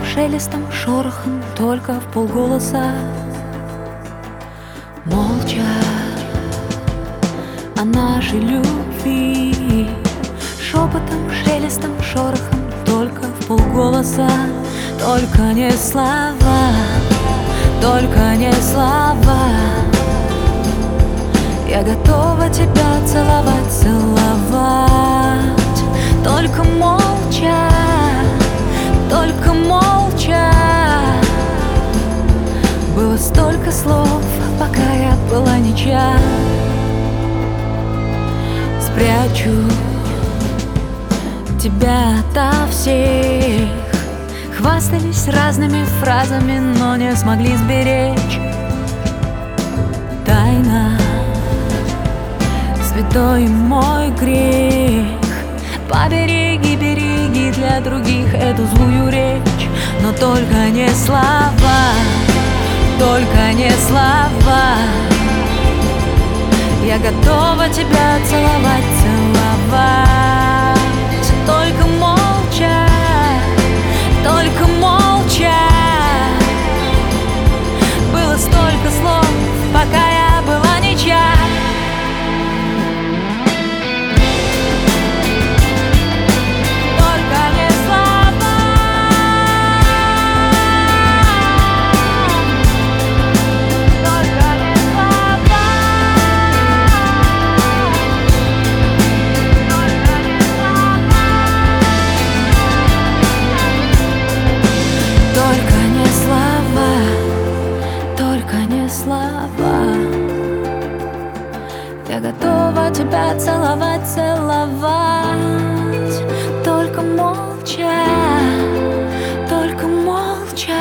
шелестом, шорохом, только в полголоса. Молча о нашей любви, шепотом, шелестом, шорохом, только в полголоса. Только не слова, только не слова. Я готова тебя целовать, целовать. Только молча, только молча. Было столько слов, пока я была ничья. Спрячу тебя ото всех. Хвастались разными фразами, но не смогли сберечь. Тайна, святой мой грех. Побереги, береги для других эту злую речь. Но только не слова, только не слова. Я готова тебя целовать, целовать. Только молча, только молча. Было столько слов, пока я была ничья. Слова. Я готова тебя целовать, целовать. Только молча, только молча.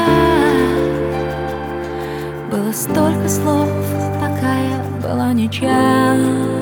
Было столько слов, пока я была ничья.